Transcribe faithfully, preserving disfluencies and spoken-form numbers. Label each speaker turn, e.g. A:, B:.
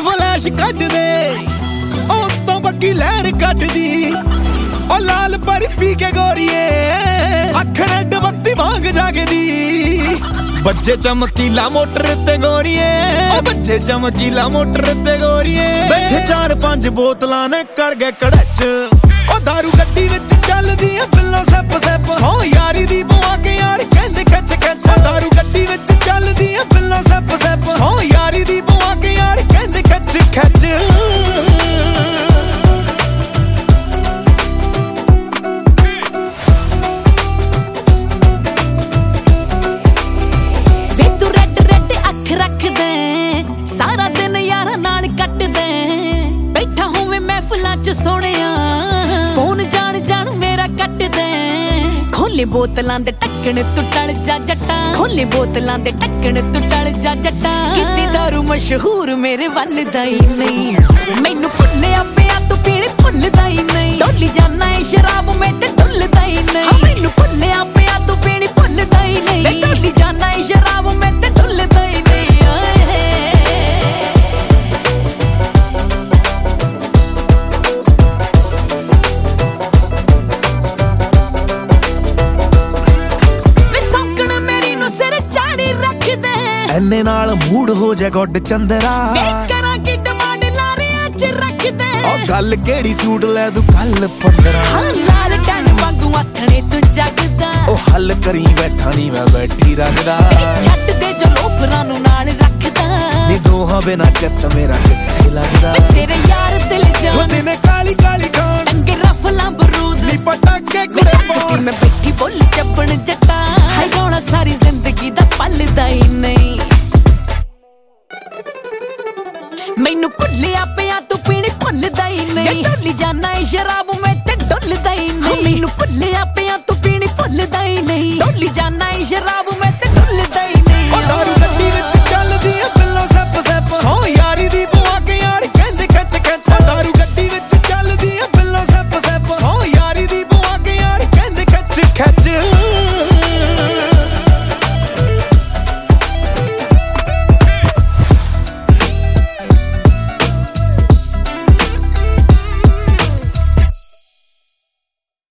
A: flash ਕੱਢ ਦੇ ਉਹ ਤੋਂ ਬੱਗੀ ਲਹਿਰ ਕੱਢਦੀ ਉਹ ਲਾਲ ਪਰ ਪੀ ਕੇ ਗੋਰੀਏ ਅੱਖ ਰੈੱਡ ਬੱਤੀ ਵਾਂਗ ਜਾਗਦੀ ਬੱਜੇ ਚਮਕੀਲਾ ਮੋਟਰ ਤੇ ਗੋਰੀਏ ਉਹ ਬੱਜੇ ਚਮਕੀਲਾ ਮੋਟਰ ਤੇ ਗੋਰੀਏ ਬੈਠੇ ਚਾਰ ਪੰਜ ਬੋਤਲਾਂ ਨੇ ਕਰ ਗਏ ਕੜਚ ਉਹ ਦਾਰੂ ਗੱਡੀ ਵਿੱਚ ਚੱਲਦੀ ਆ ਬਿੱਲੋ ਸੱਪ ਸੱਪ ਸੌ ਯਾਰੀ ਦੀ ਪਵਾ ਕੇ ਯਾਰ ਕਹਿੰਦੇ ਖਿੱਚ ਖਿੱਚ ਦਾਰੂ ਗੱਡੀ ਵਿੱਚ ਚੱਲਦੀ ਆ ਬਿੱਲੋ ਸੱਪ ਸੱਪ ਸੌ ਯਾਰੀ ਦੀ ਪਵਾ ਕੇ ਯਾਰ ਕਹਿੰਦੇ ਖਿੱਚ ਖਿੱਚ
B: ਸਾਰਾ ਦਿਨ ਯਾਰਾਂ ਨਾਲ ਕੱਟਦੇ ਬੈਠਾ ਹੋਵੇ ਮਹਿਫਲਾਂ ਚ ਸੋਹਣਿਆ ਫੋਨ ਜਾਣ ਜਾਣ ਮੇਰਾ ਕੱਟਦੇ ਖੋਲੇ ਬੋਤਲਾਂ ਦੇ ਢੱਕਣ ਤੂੰ ਟਲ ਜਾ ਜੱਟਾ ਖੋਲੇ ਬੋਤਲਾਂ ਦੇ ਢੱਕਣ ਤੂੰ ਟਲ ਜਾ ਜੱਟਾ ਕਿੰਨੀ ਦਾਰੂ ਮਸ਼ਹੂਰ ਮੇਰੇ ਵੱਲ ਦਾ ਹੀ ਨਹੀਂ ਮੈਨੂੰ ਭੁੱਲਿਆ ਪਿਆ ਤੂੰ ਪੀਣ ਭੁੱਲਦਾ ਹੀ ਨਹੀਂ ਡੋਲੀ ਜਾਨਾ ਏ ਸ਼ਰਾਬ ਮੈਂ ਤੇ ਡੁੱਲਦਾ ਹੀ ਨਹੀਂ ਮੈਨੂੰ ਭੁੱਲਿਆ ਪਿਆ ਤੂੰ ਪੀਣ ਭੁੱਲਦਾ ਹੀ ਨਹੀਂ ਡੋਲੀ ਜਾਨਾ ਏ ਸ਼ਰਾਬ ਮੈਂ ਤੇ ਡੁੱਲਦਾ ਹੀ ਨਹੀਂ
A: ਐਨੇ ਨਾਲ ਮੂਡ ਹੋ ਜਾ ਗੁੱਡ ਚੰਦਰਾ
B: ਵੇਖ ਕਰਾਂ ਕਿ ਡਿਮਾਂਡ ਲਾਰਿਆਂ ਚ ਰੱਖਦੇ
A: ਉਹ ਗੱਲ ਕਿਹੜੀ ਸੂਟ ਲੈ ਤੂੰ ਕੱਲ ਪੰਦਰਾਂ
B: ਹਾਂ ਲਾਲ ਟਨ ਵਾਂਗੂ ਆਥਣੇ ਤੂੰ ਜਗਦਾ
A: ਉਹ ਹੱਲ ਕਰੀ ਬੈਠਾ ਨਹੀਂ ਮੈਂ ਬੈਠੀ ਰੱਖਦਾ
B: ਛੱਡ ਦੇ ਜੋ ਲੋਫਰਾਂ ਨੂੰ ਨਾਲ ਰੱਖਦਾ
A: ਨੀ ਦੋਹਾਂ ਬਿਨਾ ਚਿੱਤ ਮੇਰਾ ਕਿੱਥੇ ਲੱਗਦਾ
B: ਤੇਰੇ ਯਾਰ ਦਿਲ ਜਾਨ
A: ਉਹ ਦਿਨੇ ਕਾਲੀ ਕਾਲੀ ਖਾਨ
B: ਟੰਗੇ ਰਫਲਾਂ ਬਰੂਦ
A: ਨੀ ਪਟਾਕੇ ਕੁੜੇ ਪਾ
B: ਮੈਂ ਬੈਠੀ ਬੋਲ ਚੱਪਣ ਜੱਟਾ ਹਾਈ ਰੋਣਾ ਸਾਰੀ ਜ਼ਿੰਦਗੀ ਦਾ ਪਲਦਾ ਹੀ ਨਹੀਂ ਮੈਨੂੰ ਭੁੱਲਿਆ ਪਿਆ ਤੂੰ ਪੀਣ ਭੁੱਲਦਾ ਹੀ ਨਹੀਂ ਡੋਲੀ ਜਾਨਾ ਏ ਸ਼ਰਾਬ ਮੈਂ ਤੇ ਡੁੱਲਦਾ ਹੀ ਨਹੀਂ ਮੈਨੂੰ ਭੁੱਲਿਆ ਪਿਆ ਤੂੰ ਪੀਣ ਭੁੱਲਦਾ ਹੀ ਨਹੀਂ ਡੋਲੀ ਜਾਨਾ ਏ ਸ਼ਰਾਬ